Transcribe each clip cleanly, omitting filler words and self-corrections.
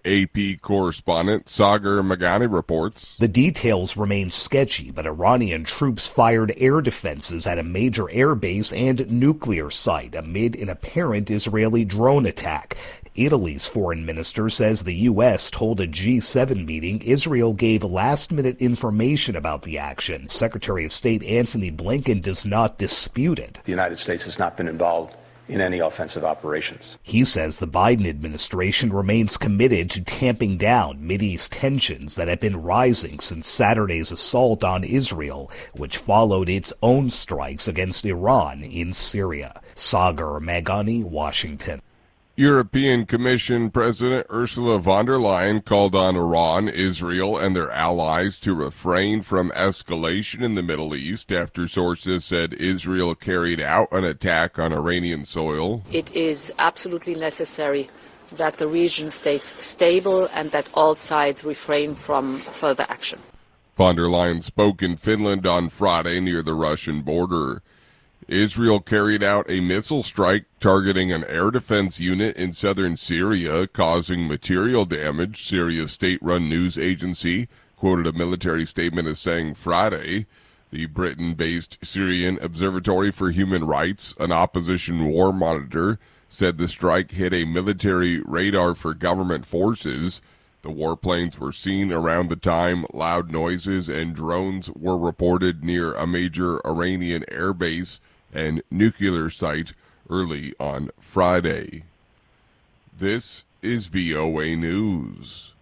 AP correspondent Sagar Meghani reports. The details remain sketchy, but Iranian troops fired air defenses at a major airbase and nuclear site amid an apparent Israeli drone attack. Italy's foreign minister says the U.S. told a G7 meeting Israel gave last-minute information about the action. Secretary of State Antony Blinken does not dispute it. The United States has not been involved in any offensive operations. He says the Biden administration remains committed to tamping down Mideast tensions that have been rising since Saturday's assault on Israel, which followed its own strikes against Iran in Syria. Sagar Meghani, Washington. European Commission President Ursula von der Leyen called on Iran, Israel, and their allies to refrain from escalation in the Middle East after sources said Israel carried out an attack on Iranian soil. It is absolutely necessary that the region stays stable and that all sides refrain from further action. Von der Leyen spoke in Finland on Friday near the Russian border. Israel carried out a missile strike targeting an air defense unit in southern Syria, causing material damage, Syria's state-run news agency quoted a military statement as saying Friday. The Britain-based Syrian Observatory for Human Rights, an opposition war monitor, said the strike hit a military radar for government forces. The warplanes were seen around the time loud noises and drones were reported near a major Iranian airbase and nuclear site early on Friday. This is VOA News.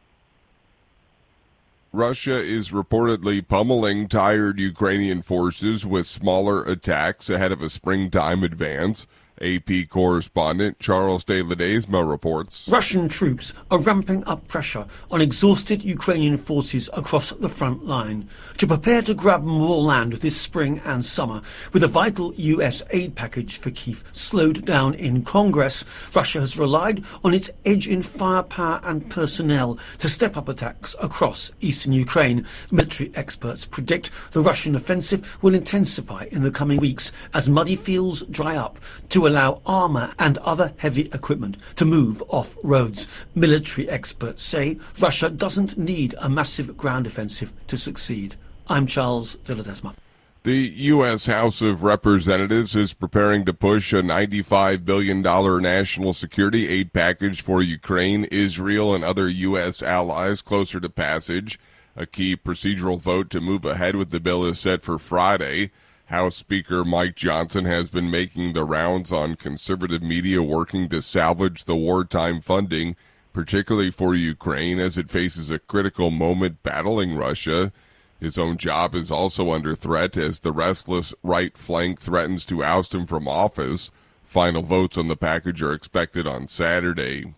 Russia is reportedly pummeling tired Ukrainian forces with smaller attacks ahead of a springtime advance. AP correspondent Charles de Ledesma reports. Russian troops are ramping up pressure on exhausted Ukrainian forces across the front line to prepare to grab more land this spring and summer. With a vital U.S. aid package for Kyiv slowed down in Congress, Russia has relied on its edge in firepower and personnel to step up attacks across eastern Ukraine. Military experts predict the Russian offensive will intensify in the coming weeks as muddy fields dry up to allow armour and other heavy equipment to move off roads. Military experts say Russia doesn't need a massive ground offensive to succeed. I'm Charles de Ledesma. The U.S. House of Representatives is preparing to push a $95 billion national security aid package for Ukraine, Israel, and other U.S. allies closer to passage. A key procedural vote to move ahead with the bill is set for Friday. House Speaker Mike Johnson has been making the rounds on conservative media working to salvage the wartime funding, particularly for Ukraine as it faces a critical moment battling Russia. His own job is also under threat as the restless right flank threatens to oust him from office. Final votes on the package are expected on Saturday.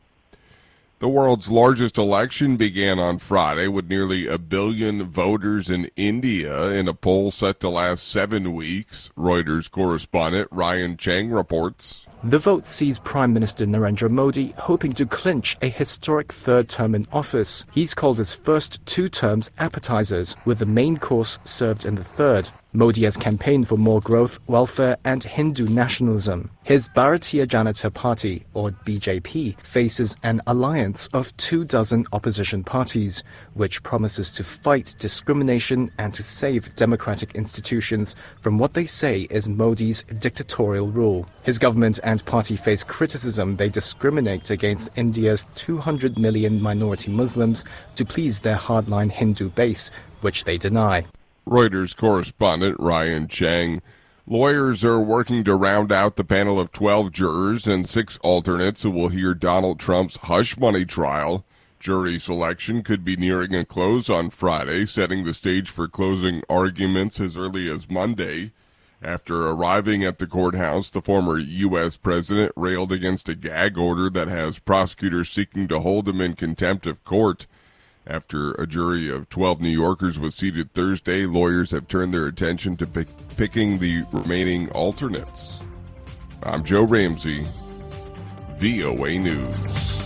The world's largest election began on Friday with nearly 1 billion voters in India in a poll set to last 7 weeks. Reuters correspondent Ryan Cheng reports. The vote sees Prime Minister Narendra Modi hoping to clinch a historic third term in office. He's called his first 2 terms appetizers, with the main course served in the third. Modi has campaigned for more growth, welfare and Hindu nationalism. His Bharatiya Janata Party, or BJP, faces an alliance of 24 opposition parties, which promises to fight discrimination and to save democratic institutions from what they say is Modi's dictatorial rule. His government and party face criticism they discriminate against India's 200 million minority Muslims to please their hardline Hindu base, which they deny. Reuters correspondent Ryan Cheng. Lawyers are working to round out the panel of 12 jurors and 6 alternates who will hear Donald Trump's hush money trial. Jury selection could be nearing a close on Friday, setting the stage for closing arguments as early as Monday. After arriving at the courthouse, the former U.S. president railed against a gag order that has prosecutors seeking to hold him in contempt of court. After a jury of 12 New Yorkers was seated Thursday, lawyers have turned their attention to picking the remaining alternates. I'm Joe Ramsey, VOA News.